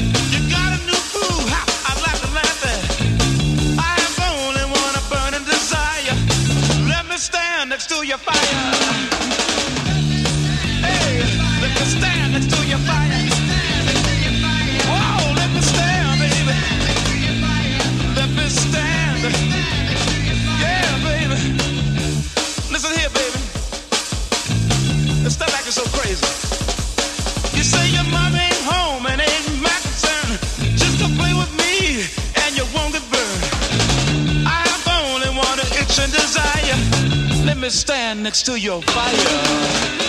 You got a new groove, ha, I like to laugh at. I have only one a burning desire. Let me stand next to your fire. Hey, let me stand next to your fire. Whoa, let me stand, baby. Let me stand. Yeah, baby. Listen here, baby. Stop acting so crazy. You say your mom ain't home and ain't my concern. Just to play with me and you won't get burned. I have only one itch and desire. Let me stand next to your fire.